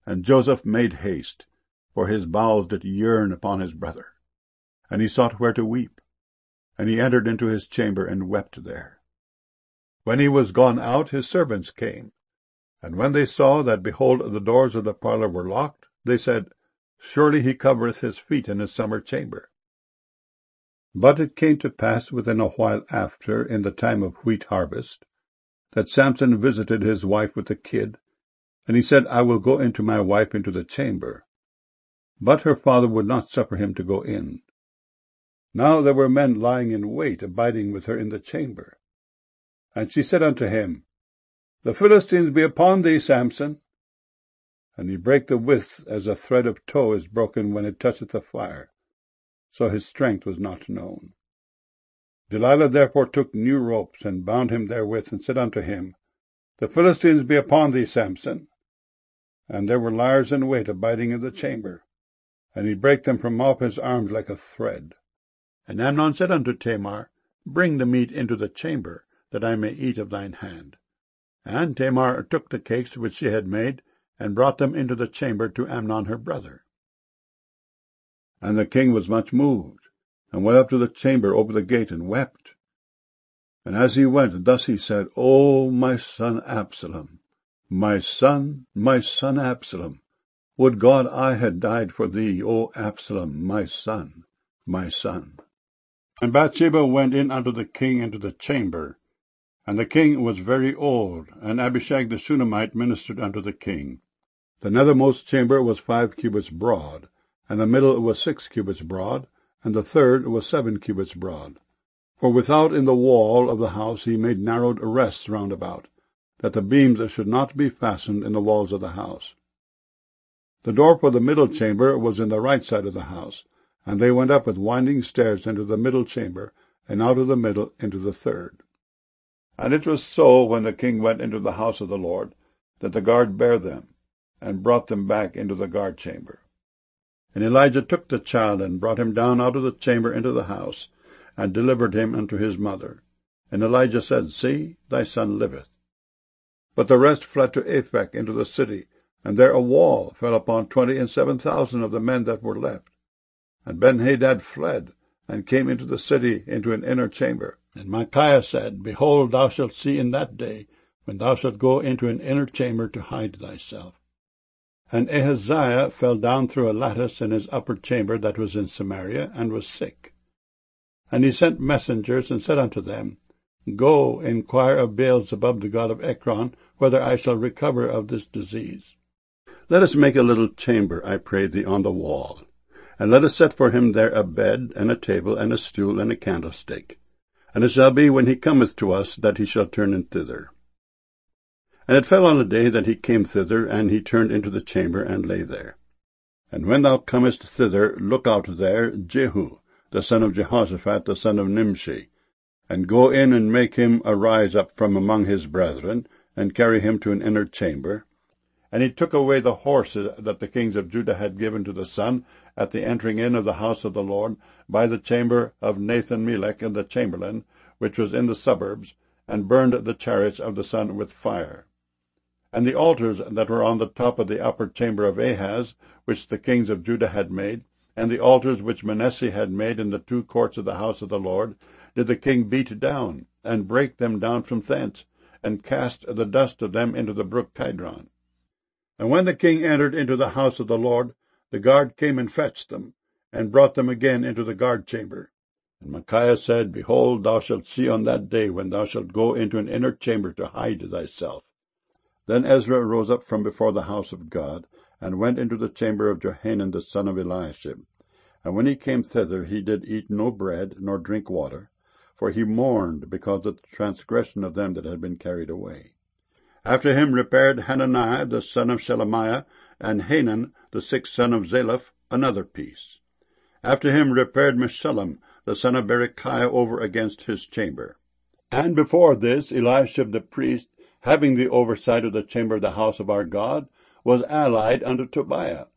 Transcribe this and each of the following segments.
And Joseph made haste, for his bowels did yearn upon his brother. And he sought where to weep. And he entered into his chamber, and wept there. When he was gone out, his servants came. And when they saw that, behold, the doors of the parlour were locked, they said, Surely he covereth his feet in his summer chamber. But it came to pass within a while after, in the time of wheat harvest, that Samson visited his wife with a kid, and he said, I will go into my wife into the chamber. But her father would not suffer him to go in. Now there were men lying in wait, abiding with her in the chamber. And she said unto him, The Philistines be upon thee, Samson. And he brake the withs as a thread of tow is broken when it toucheth the fire. So his strength was not known. Delilah therefore took new ropes, and bound him therewith, and said unto him, The Philistines be upon thee, Samson. And there were liers in wait abiding in the chamber, and he brake them from off his arms like a thread. And Amnon said unto Tamar, Bring the meat into the chamber, that I may eat of thine hand. And Tamar took the cakes which she had made, and brought them into the chamber to Amnon her brother. And the king was much moved, and went up to the chamber over the gate, and wept. And as he went, thus he said, O my son Absalom, my son Absalom, would God I had died for thee, O Absalom, my son, my son. And Bathsheba went in unto the king into the chamber, and the king was very old, and Abishag the Shunammite ministered unto the king. The nethermost chamber was 5 cubits broad, and the middle was 6 cubits broad, and the third was 7 cubits broad. For without in the wall of the house he made narrowed rests round about, that the beams should not be fastened in the walls of the house. The door for the middle chamber was in the right side of the house, and they went up with winding stairs into the middle chamber, and out of the middle into the third. And it was so, when the king went into the house of the Lord, that the guard bare them, and brought them back into the guard chamber. And Elijah took the child, and brought him down out of the chamber into the house, and delivered him unto his mother. And Elijah said, See, thy son liveth. But the rest fled to Aphek into the city, and there a wall fell upon 27,000 of the men that were left. And Benhadad fled, and came into the city into an inner chamber. And Micaiah said, Behold, thou shalt see in that day, when thou shalt go into an inner chamber to hide thyself. And Ahaziah fell down through a lattice in his upper chamber that was in Samaria, and was sick. And he sent messengers, and said unto them, Go, inquire of Beelzebub the god of Ekron, whether I shall recover of this disease. Let us make a little chamber, I pray thee, on the wall, and let us set for him there a bed, and a table, and a stool, and a candlestick. And it shall be, when he cometh to us, that he shall turn in thither. And it fell on a day that he came thither, and he turned into the chamber, and lay there. And when thou comest thither, look out there Jehu, the son of Jehoshaphat, the son of Nimshi, and go in and make him arise up from among his brethren, and carry him to an inner chamber. And he took away the horses that the kings of Judah had given to the sun at the entering in of the house of the Lord, by the chamber of Nathan-Melech and the chamberlain, which was in the suburbs, and burned the chariots of the sun with fire. And the altars that were on the top of the upper chamber of Ahaz, which the kings of Judah had made, and the altars which Manasseh had made in the 2 courts of the house of the Lord, did the king beat down, and break them down from thence, and cast the dust of them into the brook Kidron. And when the king entered into the house of the Lord, the guard came and fetched them, and brought them again into the guard chamber. And Micaiah said, Behold, thou shalt see on that day, when thou shalt go into an inner chamber to hide thyself. Then Ezra rose up from before the house of God, and went into the chamber of Johanan the son of Eliashib. And when he came thither, he did eat no bread, nor drink water, for he mourned because of the transgression of them that had been carried away. After him repaired Hananiah the son of Shelemiah, and Hanan the 6th son of Zalaph, another piece. After him repaired Meshullam the son of Berechiah over against his chamber. And before this Eliashib the priest, having the oversight of the chamber of the house of our God, was allied unto Tobiah.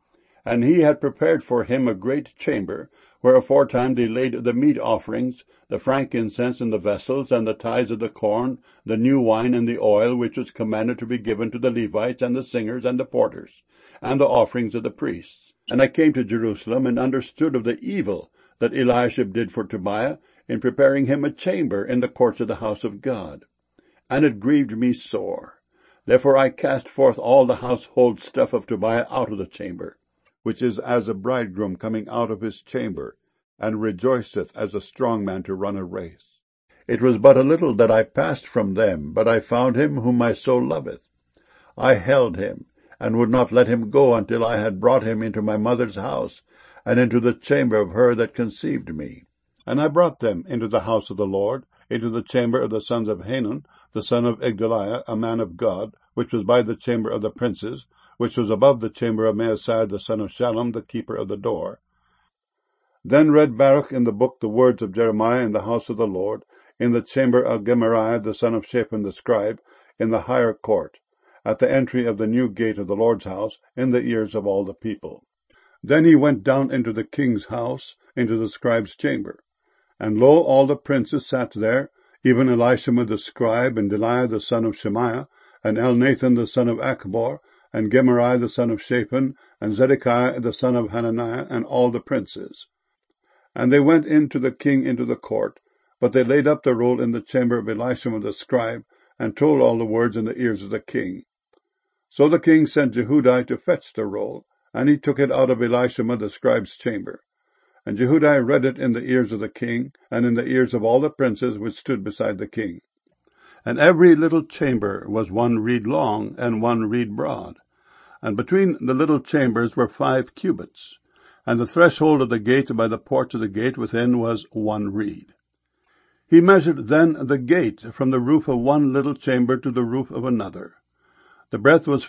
And he had prepared for him a great chamber, where aforetime they laid the meat offerings, the frankincense in the vessels, and the tithes of the corn, the new wine, and the oil, which was commanded to be given to the Levites, and the singers, and the porters, and the offerings of the priests. And I came to Jerusalem, and understood of the evil that Eliashib did for Tobiah, in preparing him a chamber in the courts of the house of God. And it grieved me sore. Therefore I cast forth all the household stuff of Tobiah out of the chamber, which is as a bridegroom coming out of his chamber, and rejoiceth as a strong man to run a race. It was but a little that I passed from them, but I found him whom my soul loveth. I held him, and would not let him go until I had brought him into my mother's house, and into the chamber of her that conceived me. And I brought them into the house of the Lord, into the chamber of the sons of Hanun, the son of Igdaliah, a man of God, which was by the chamber of the princes, which was above the chamber of Maaseiah the son of Shallum, the keeper of the door. Then read Baruch in the book the words of Jeremiah in the house of the Lord, in the chamber of Gemariah the son of Shaphan the scribe, in the higher court, at the entry of the new gate of the Lord's house, in the ears of all the people. Then he went down into the king's house, into the scribe's chamber. And lo, all the princes sat there, even Elishama the scribe, and Delaiah the son of Shemaiah, and Elnathan the son of Achbor, and Gemariah the son of Shaphan, and Zedekiah the son of Hananiah, and all the princes. And they went in to the king into the court, but they laid up the roll in the chamber of Elishama the scribe, and told all the words in the ears of the king. So the king sent Jehudi to fetch the roll, and he took it out of Elishama the scribe's chamber. And Jehudi read it in the ears of the king, and in the ears of all the princes which stood beside the king. And every little chamber was 1 reed long, and 1 reed broad. And between the little chambers were 5 cubits. And the threshold of the gate by the porch of the gate within was 1 reed. He measured then the gate from the roof of one little chamber to the roof of another. The breadth was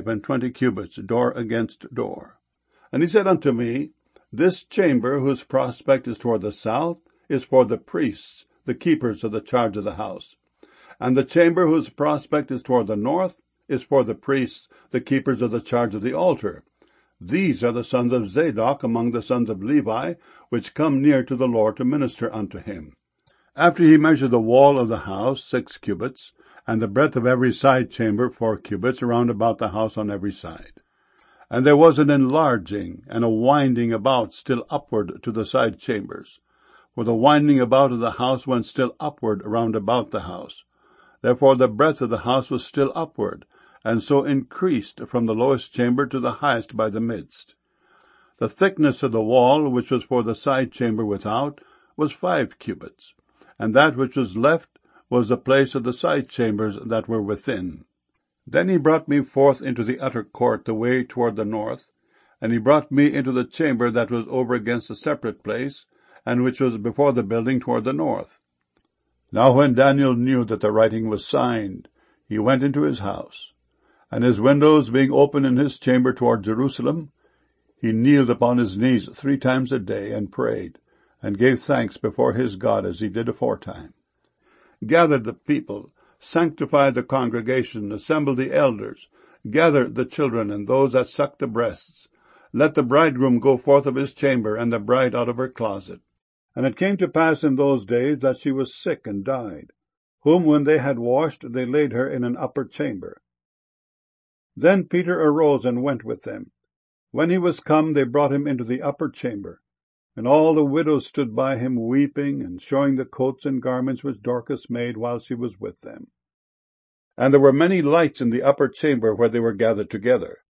25 cubits, door against door. And he said unto me, This chamber, whose prospect is toward the south, is for the priests, the keepers of the charge of the house. And the chamber whose prospect is toward the north is for the priests, the keepers of the charge of the altar. These are the sons of Zadok among the sons of Levi, which come near to the Lord to minister unto him. After he measured the wall of the house 6 cubits, and the breadth of every side chamber 4 cubits, round about the house on every side. And there was an enlarging and a winding about still upward to the side chambers. For the winding about of the house went still upward round about the house. Therefore the breadth of the house was still upward, and so increased from the lowest chamber to the highest by the midst. The thickness of the wall, which was for the side chamber without, was 5 cubits, and that which was left was the place of the side chambers that were within. Then he brought me forth into the utter court, the way toward the north, and he brought me into the chamber that was over against the separate place, and which was before the building toward the north. Now when Daniel knew that the writing was signed, he went into his house, and his windows being open in his chamber toward Jerusalem, he kneeled upon his knees 3 times a day, and prayed, and gave thanks before his God as he did aforetime. Gathered the people, sanctify the congregation, assemble the elders, gather the children and those that suck the breasts. Let the bridegroom go forth of his chamber, and the bride out of her closet. And it came to pass in those days that she was sick and died, whom when they had washed, they laid her in an upper chamber. Then Peter arose and went with them. When he was come, they brought him into the upper chamber. And all the widows stood by him weeping, and showing the coats and garments which Dorcas made while she was with them. And there were many lights in the upper chamber where they were gathered together.